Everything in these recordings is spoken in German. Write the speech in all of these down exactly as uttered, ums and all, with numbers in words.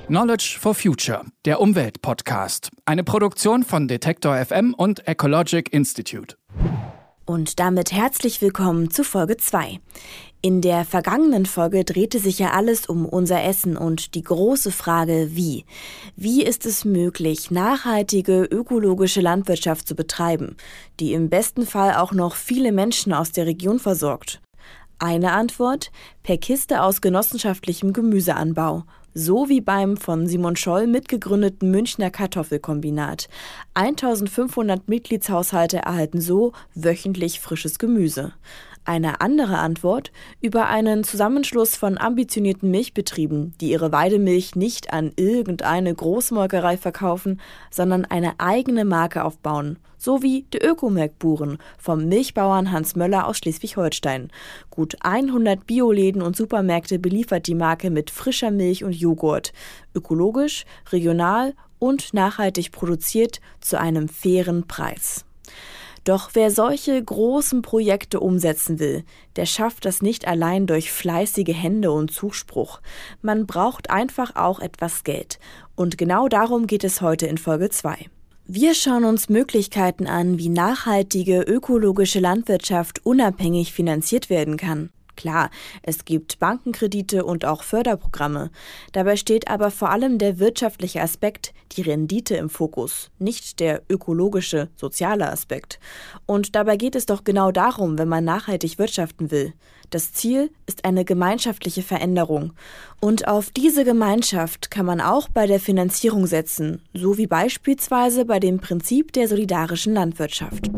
Knowledge for Future, der Umwelt-Podcast. Eine Produktion von Detektor F M und Ecologic Institute. Und damit herzlich willkommen zu Folge zwei. In der vergangenen Folge drehte sich ja alles um unser Essen und die große Frage, wie. Wie ist es möglich, nachhaltige, ökologische Landwirtschaft zu betreiben, die im besten Fall auch noch viele Menschen aus der Region versorgt? Eine Antwort: per Kiste aus genossenschaftlichem Gemüseanbau. So wie beim von Simon Scholl mitgegründeten Münchner Kartoffelkombinat. eintausendfünfhundert Mitgliedshaushalte erhalten so wöchentlich frisches Gemüse. Eine andere Antwort: über einen Zusammenschluss von ambitionierten Milchbetrieben, die ihre Weidemilch nicht an irgendeine Großmolkerei verkaufen, sondern eine eigene Marke aufbauen. So wie die Ökomelkburen vom Milchbauern Hans Möller aus Schleswig-Holstein. Gut hundert Bioläden und Supermärkte beliefert die Marke mit frischer Milch und Joghurt. Ökologisch, regional und nachhaltig produziert zu einem fairen Preis. Doch wer solche großen Projekte umsetzen will, der schafft das nicht allein durch fleißige Hände und Zuspruch. Man braucht einfach auch etwas Geld. Und genau darum geht es heute in Folge zwei. Wir schauen uns Möglichkeiten an, wie nachhaltige, ökologische Landwirtschaft unabhängig finanziert werden kann. Klar, es gibt Bankenkredite und auch Förderprogramme. Dabei steht aber vor allem der wirtschaftliche Aspekt, die Rendite im Fokus, nicht der ökologische, soziale Aspekt. Und dabei geht es doch genau darum, wenn man nachhaltig wirtschaften will. Das Ziel ist eine gemeinschaftliche Veränderung. Und auf diese Gemeinschaft kann man auch bei der Finanzierung setzen, so wie beispielsweise bei dem Prinzip der solidarischen Landwirtschaft.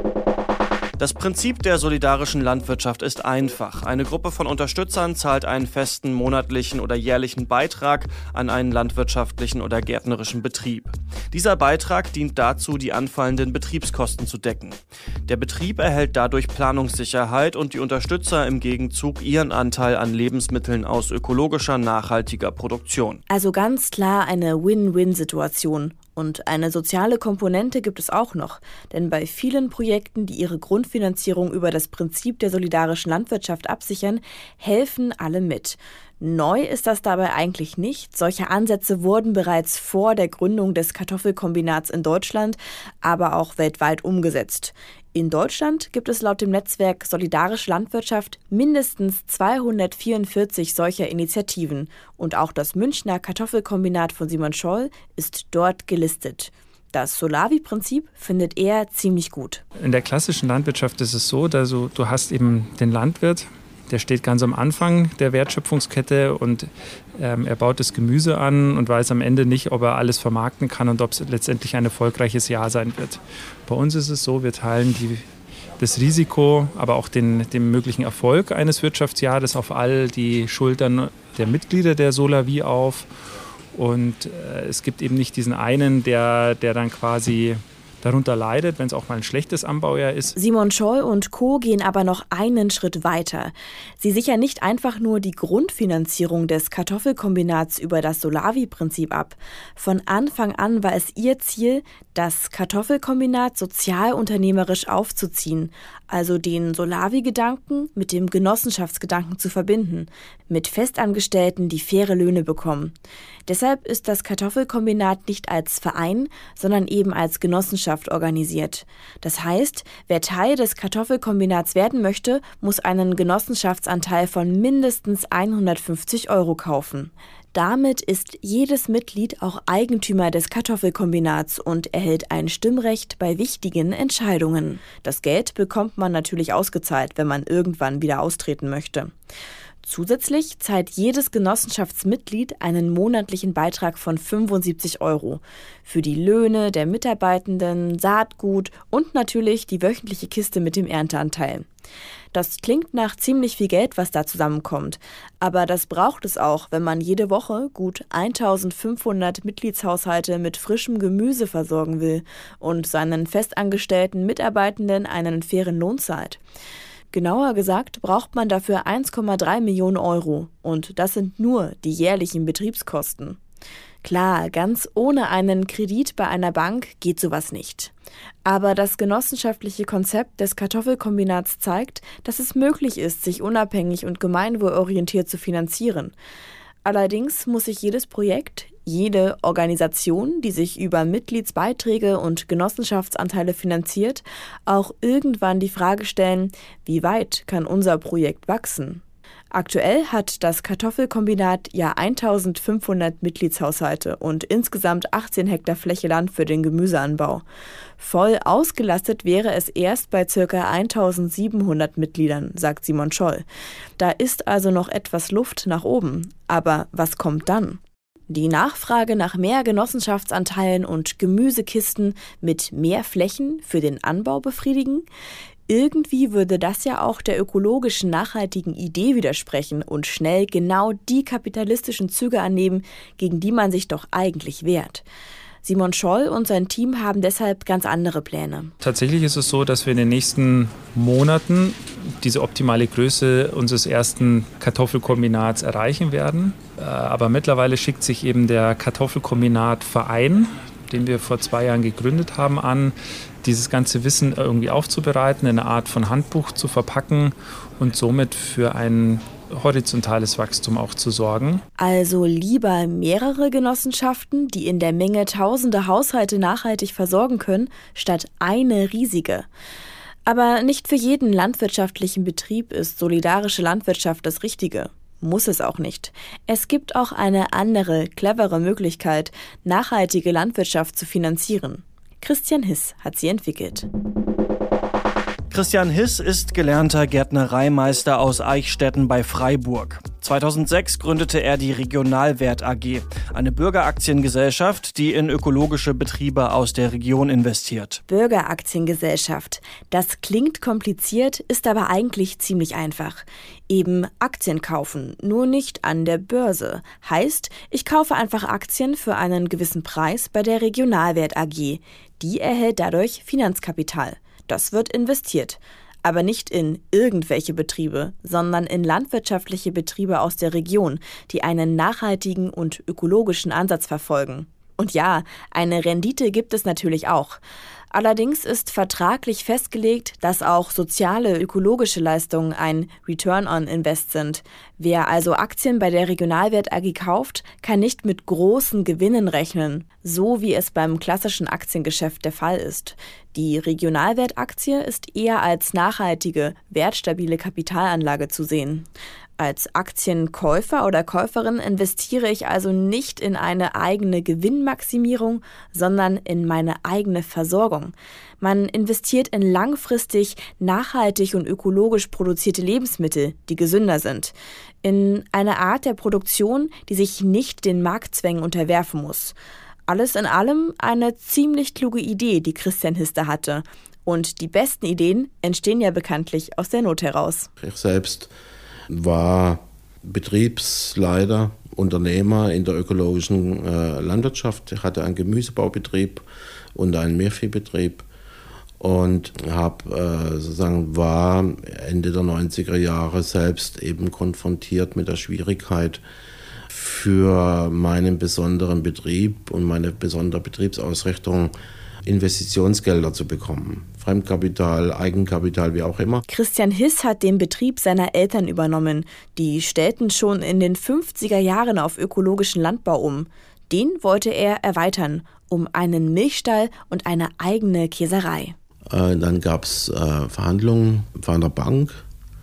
Das Prinzip der solidarischen Landwirtschaft ist einfach. Eine Gruppe von Unterstützern zahlt einen festen monatlichen oder jährlichen Beitrag an einen landwirtschaftlichen oder gärtnerischen Betrieb. Dieser Beitrag dient dazu, die anfallenden Betriebskosten zu decken. Der Betrieb erhält dadurch Planungssicherheit und die Unterstützer im Gegenzug ihren Anteil an Lebensmitteln aus ökologischer, nachhaltiger Produktion. Also ganz klar eine Win-Win-Situation. Und eine soziale Komponente gibt es auch noch, denn bei vielen Projekten, die ihre Grundfinanzierung über das Prinzip der solidarischen Landwirtschaft absichern, helfen alle mit. Neu ist das dabei eigentlich nicht. Solche Ansätze wurden bereits vor der Gründung des Kartoffelkombinats in Deutschland, aber auch weltweit umgesetzt. In Deutschland gibt es laut dem Netzwerk Solidarische Landwirtschaft mindestens zweihundertvierundvierzig solcher Initiativen. Und auch das Münchner Kartoffelkombinat von Simon Scholl ist dort gelistet. Das Solavi-Prinzip findet er ziemlich gut. In der klassischen Landwirtschaft ist es so, dass du, du hast eben den Landwirt, der steht ganz am Anfang der Wertschöpfungskette und ähm, er baut das Gemüse an und weiß am Ende nicht, ob er alles vermarkten kann und ob es letztendlich ein erfolgreiches Jahr sein wird. Bei uns ist es so, wir teilen die, das Risiko, aber auch den, den möglichen Erfolg eines Wirtschaftsjahres auf all die Schultern der Mitglieder der Solavi auf. Und äh, es gibt eben nicht diesen einen, der, der dann quasi darunter leidet, wenn es auch mal ein schlechtes Anbaujahr ist. Simon Scholl und Co. gehen aber noch einen Schritt weiter. Sie sichern nicht einfach nur die Grundfinanzierung des Kartoffelkombinats über das Solavi-Prinzip ab. Von Anfang an war es ihr Ziel, das Kartoffelkombinat sozialunternehmerisch aufzuziehen, also den Solavi-Gedanken mit dem Genossenschaftsgedanken zu verbinden, mit Festangestellten, die faire Löhne bekommen. Deshalb ist das Kartoffelkombinat nicht als Verein, sondern eben als Genossenschaft organisiert. Das heißt, wer Teil des Kartoffelkombinats werden möchte, muss einen Genossenschaftsanteil von mindestens hundertfünfzig Euro kaufen. Damit ist jedes Mitglied auch Eigentümer des Kartoffelkombinats und erhält ein Stimmrecht bei wichtigen Entscheidungen. Das Geld bekommt man natürlich ausgezahlt, wenn man irgendwann wieder austreten möchte. Zusätzlich zahlt jedes Genossenschaftsmitglied einen monatlichen Beitrag von fünfundsiebzig Euro für die Löhne der Mitarbeitenden, Saatgut und natürlich die wöchentliche Kiste mit dem Ernteanteil. Das klingt nach ziemlich viel Geld, was da zusammenkommt. Aber das braucht es auch, wenn man jede Woche gut eintausendfünfhundert Mitgliedshaushalte mit frischem Gemüse versorgen will und seinen festangestellten Mitarbeitenden einen fairen Lohn zahlt. Genauer gesagt braucht man dafür eins Komma drei Millionen Euro. Und das sind nur die jährlichen Betriebskosten. Klar, ganz ohne einen Kredit bei einer Bank geht sowas nicht. Aber das genossenschaftliche Konzept des Kartoffelkombinats zeigt, dass es möglich ist, sich unabhängig und gemeinwohlorientiert zu finanzieren. Allerdings muss sich jedes Projekt Jede Organisation, die sich über Mitgliedsbeiträge und Genossenschaftsanteile finanziert, auch irgendwann die Frage stellen, wie weit kann unser Projekt wachsen? Aktuell hat das Kartoffelkombinat ja eintausendfünfhundert Mitgliedshaushalte und insgesamt achtzehn Hektar Fläche Land für den Gemüseanbau. Voll ausgelastet wäre es erst bei ca. eintausendsiebenhundert Mitgliedern, sagt Simon Scholl. Da ist also noch etwas Luft nach oben. Aber was kommt dann? Die Nachfrage nach mehr Genossenschaftsanteilen und Gemüsekisten mit mehr Flächen für den Anbau befriedigen? Irgendwie würde das ja auch der ökologischen, nachhaltigen Idee widersprechen und schnell genau die kapitalistischen Züge annehmen, gegen die man sich doch eigentlich wehrt. Simon Scholl und sein Team haben deshalb ganz andere Pläne. Tatsächlich ist es so, dass wir in den nächsten Monaten diese optimale Größe unseres ersten Kartoffelkombinats erreichen werden. Aber mittlerweile schickt sich eben der Kartoffelkombinatverein, den wir vor zwei Jahren gegründet haben, an, dieses ganze Wissen irgendwie aufzubereiten, in eine Art von Handbuch zu verpacken und somit für ein horizontales Wachstum auch zu sorgen. Also lieber mehrere Genossenschaften, die in der Menge tausende Haushalte nachhaltig versorgen können, statt eine riesige. Aber nicht für jeden landwirtschaftlichen Betrieb ist solidarische Landwirtschaft das Richtige. Muss es auch nicht. Es gibt auch eine andere, clevere Möglichkeit, nachhaltige Landwirtschaft zu finanzieren. Christian Hiss hat sie entwickelt. Christian Hiss ist gelernter Gärtnereimeister aus Eichstätten bei Freiburg. zweitausendsechs gründete er die Regionalwert A G, eine Bürgeraktiengesellschaft, die in ökologische Betriebe aus der Region investiert. Bürgeraktiengesellschaft. Das klingt kompliziert, ist aber eigentlich ziemlich einfach. Eben Aktien kaufen, nur nicht an der Börse. Heißt, ich kaufe einfach Aktien für einen gewissen Preis bei der Regionalwert A G. Die erhält dadurch Finanzkapital. Das wird investiert, aber nicht in irgendwelche Betriebe, sondern in landwirtschaftliche Betriebe aus der Region, die einen nachhaltigen und ökologischen Ansatz verfolgen. Und ja, eine Rendite gibt es natürlich auch. Allerdings ist vertraglich festgelegt, dass auch soziale, ökologische Leistungen ein Return on Invest sind. Wer also Aktien bei der Regionalwert A G kauft, kann nicht mit großen Gewinnen rechnen, so wie es beim klassischen Aktiengeschäft der Fall ist. Die Regionalwertaktie ist eher als nachhaltige, wertstabile Kapitalanlage zu sehen. Als Aktienkäufer oder Käuferin investiere ich also nicht in eine eigene Gewinnmaximierung, sondern in meine eigene Versorgung. Man investiert in langfristig nachhaltig und ökologisch produzierte Lebensmittel, die gesünder sind. In eine Art der Produktion, die sich nicht den Marktzwängen unterwerfen muss. Alles in allem eine ziemlich kluge Idee, die Christian Hiss da hatte. Und die besten Ideen entstehen ja bekanntlich aus der Not heraus. Ich selbst war Betriebsleiter, Unternehmer in der ökologischen äh, Landwirtschaft. Ich hatte einen Gemüsebaubetrieb und einen Meerviehbetrieb und hab, äh, sozusagen war Ende der neunziger Jahre selbst eben konfrontiert mit der Schwierigkeit, für meinen besonderen Betrieb und meine besondere Betriebsausrichtung Investitionsgelder zu bekommen. Fremdkapital, Eigenkapital, wie auch immer. Christian Hiss hat den Betrieb seiner Eltern übernommen. Die stellten schon in den fünfziger Jahren auf ökologischen Landbau um. Den wollte er erweitern, um einen Milchstall und eine eigene Käserei. Äh, dann gab es äh, Verhandlungen von der Bank.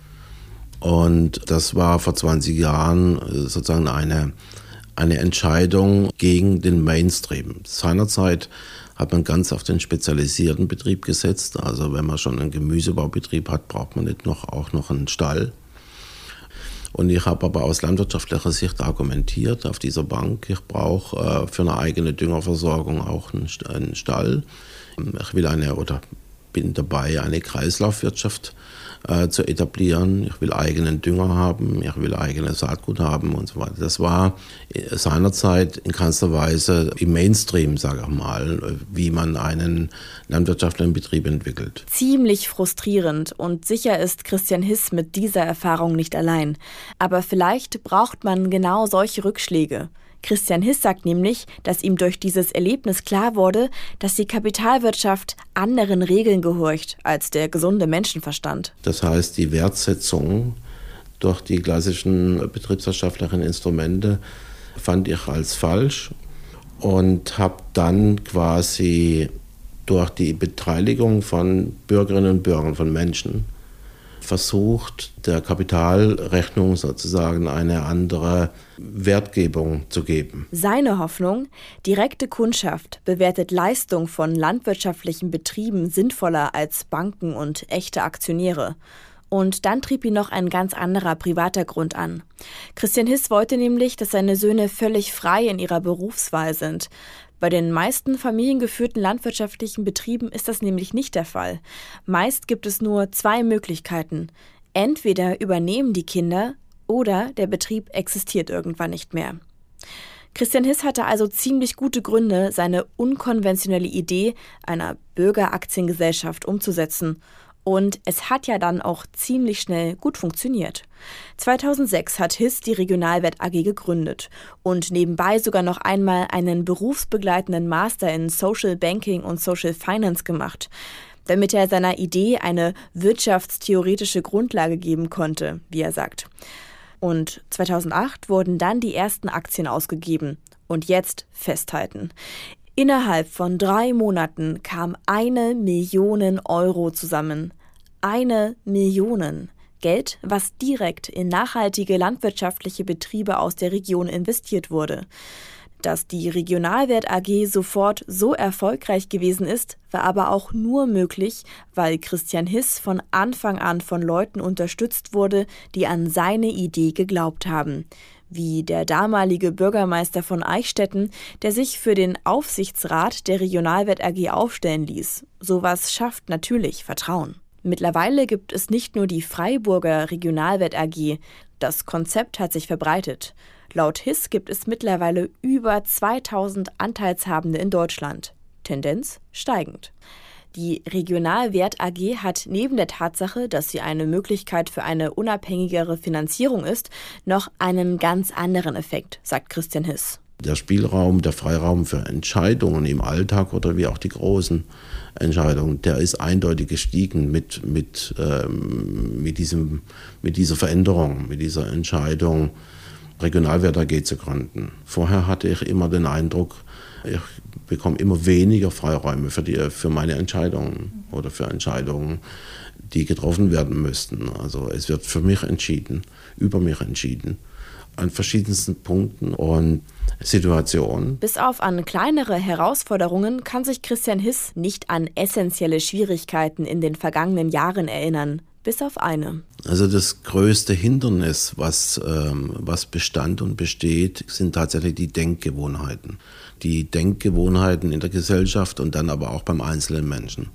Und das war vor zwanzig Jahren sozusagen eine, eine Entscheidung gegen den Mainstream. Seinerzeit hat man ganz auf den spezialisierten Betrieb gesetzt. Also wenn man schon einen Gemüsebaubetrieb hat, braucht man nicht noch, auch noch einen Stall. Und ich habe aber aus landwirtschaftlicher Sicht argumentiert auf dieser Bank, ich brauche äh, für eine eigene Düngerversorgung auch einen, einen Stall. Ich will eine, oder bin dabei, eine Kreislaufwirtschaft äh, zu etablieren. Ich will eigenen Dünger haben, ich will eigenes Saatgut haben und so weiter. Das war seinerzeit in keinster Weise im Mainstream, sage ich mal, wie man einen landwirtschaftlichen Betrieb entwickelt. Ziemlich frustrierend und sicher ist Christian Hiss mit dieser Erfahrung nicht allein. Aber vielleicht braucht man genau solche Rückschläge. Christian Hiss sagt nämlich, dass ihm durch dieses Erlebnis klar wurde, dass die Kapitalwirtschaft anderen Regeln gehorcht als der gesunde Menschenverstand. Das heißt, die Wertsetzung durch die klassischen betriebswirtschaftlichen Instrumente fand ich als falsch. und habe dann quasi durch die Beteiligung von Bürgerinnen und Bürgern, von Menschen, versucht, der Kapitalrechnung sozusagen eine andere Wertgebung zu geben. Seine Hoffnung: direkte Kundschaft bewertet Leistung von landwirtschaftlichen Betrieben sinnvoller als Banken und echte Aktionäre. Und dann trieb ihn noch ein ganz anderer privater Grund an. Christian Hiss wollte nämlich, dass seine Söhne völlig frei in ihrer Berufswahl sind. Bei den meisten familiengeführten landwirtschaftlichen Betrieben ist das nämlich nicht der Fall. Meist gibt es nur zwei Möglichkeiten. Entweder übernehmen die Kinder oder der Betrieb existiert irgendwann nicht mehr. Christian Hiss hatte also ziemlich gute Gründe, seine unkonventionelle Idee einer Bürgeraktiengesellschaft umzusetzen. Und es hat ja dann auch ziemlich schnell gut funktioniert. zweitausendsechs hat Hiss die Regionalwert A G gegründet und nebenbei sogar noch einmal einen berufsbegleitenden Master in Social Banking und Social Finance gemacht, damit er seiner Idee eine wirtschaftstheoretische Grundlage geben konnte, wie er sagt. Und zweitausendacht wurden dann die ersten Aktien ausgegeben. Und jetzt festhalten: Innerhalb von drei Monaten kam eine Million Euro zusammen. Eine Million. Geld, was direkt in nachhaltige landwirtschaftliche Betriebe aus der Region investiert wurde. Dass die Regionalwert A G sofort so erfolgreich gewesen ist, war aber auch nur möglich, weil Christian Hiss von Anfang an von Leuten unterstützt wurde, die an seine Idee geglaubt haben. Wie der damalige Bürgermeister von Eichstätten, der sich für den Aufsichtsrat der Regionalwert A G aufstellen ließ. Sowas schafft natürlich Vertrauen. Mittlerweile gibt es nicht nur die Freiburger Regionalwert A G. Das Konzept hat sich verbreitet. Laut Hiss gibt es mittlerweile über zweitausend Anteilshabende in Deutschland. Tendenz steigend. Die Regionalwert A G hat neben der Tatsache, dass sie eine Möglichkeit für eine unabhängigere Finanzierung ist, noch einen ganz anderen Effekt, sagt Christian Hiss. Der Spielraum, der Freiraum für Entscheidungen im Alltag oder wie auch die großen Entscheidungen, der ist eindeutig gestiegen mit, mit, ähm, mit, diesem, mit dieser Veränderung, mit dieser Entscheidung, Regionalwert A G zu gründen. Vorher hatte ich immer den Eindruck, ich bekomme immer weniger Freiräume für, die, für meine Entscheidungen oder für Entscheidungen, die getroffen werden müssten. Also es wird für mich entschieden, über mich entschieden, an verschiedensten Punkten und Situationen. Bis auf an kleinere Herausforderungen kann sich Christian Hiss nicht an essentielle Schwierigkeiten in den vergangenen Jahren erinnern. Bis auf eine. Also das größte Hindernis, was, ähm, was bestand und besteht, sind tatsächlich die Denkgewohnheiten. Die Denkgewohnheiten in der Gesellschaft und dann aber auch beim einzelnen Menschen.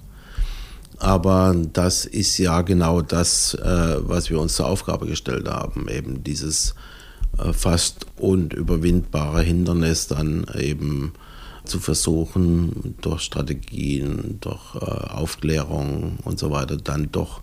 Aber das ist ja genau das, äh, was wir uns zur Aufgabe gestellt haben, eben dieses äh, fast unüberwindbare Hindernis dann eben zu versuchen, durch Strategien, durch äh, Aufklärung und so weiter dann doch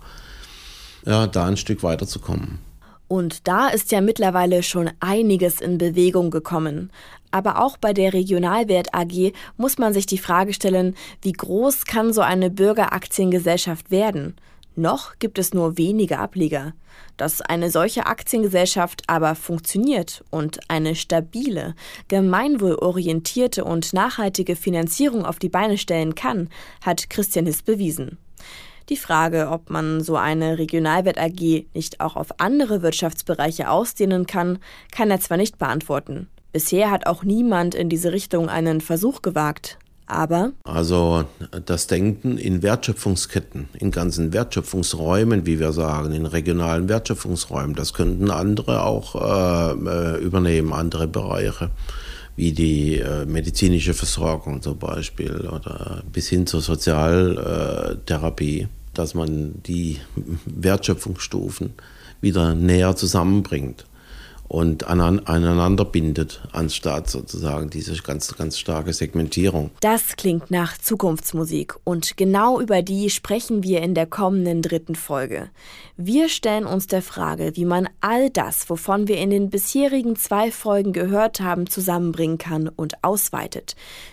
ja, da ein Stück weiterzukommen. Und da ist ja mittlerweile schon einiges in Bewegung gekommen. Aber auch bei der Regionalwert A G muss man sich die Frage stellen, wie groß kann so eine Bürgeraktiengesellschaft werden? Noch gibt es nur wenige Ableger. Dass eine solche Aktiengesellschaft aber funktioniert und eine stabile, gemeinwohlorientierte und nachhaltige Finanzierung auf die Beine stellen kann, hat Christian Hiss bewiesen. Die Frage, ob man so eine Regionalwert A G nicht auch auf andere Wirtschaftsbereiche ausdehnen kann, kann er zwar nicht beantworten. Bisher hat auch niemand in diese Richtung einen Versuch gewagt. Aber also das Denken in Wertschöpfungsketten, in ganzen Wertschöpfungsräumen, wie wir sagen, in regionalen Wertschöpfungsräumen, das könnten andere auch äh, übernehmen, andere Bereiche, wie die äh, medizinische Versorgung zum Beispiel oder bis hin zur Sozialtherapie, dass man die Wertschöpfungsstufen wieder näher zusammenbringt und aneinander bindet, anstatt sozusagen diese ganz, ganz starke Segmentierung. Das klingt nach Zukunftsmusik und genau über die sprechen wir in der kommenden dritten Folge. Wir stellen uns der Frage, wie man all das, wovon wir in den bisherigen zwei Folgen gehört haben, zusammenbringen kann und ausweitet.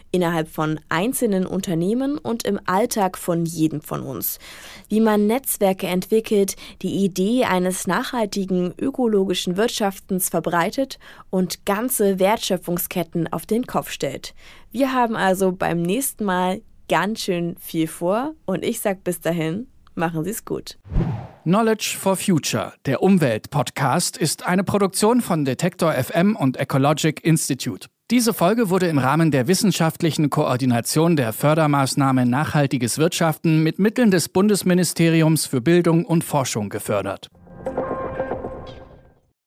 innerhalb von einzelnen Unternehmen und im Alltag von jedem von uns. Wie man Netzwerke entwickelt, die Idee eines nachhaltigen ökologischen Wirtschaftens verbreitet und ganze Wertschöpfungsketten auf den Kopf stellt. Wir haben also beim nächsten Mal ganz schön viel vor und ich sag bis dahin, machen Sie es gut. Knowledge for Future, der Umwelt-Podcast, ist eine Produktion von Detektor F M und Ecologic Institute. Diese Folge wurde im Rahmen der wissenschaftlichen Koordination der Fördermaßnahme Nachhaltiges Wirtschaften mit Mitteln des Bundesministeriums für Bildung und Forschung gefördert.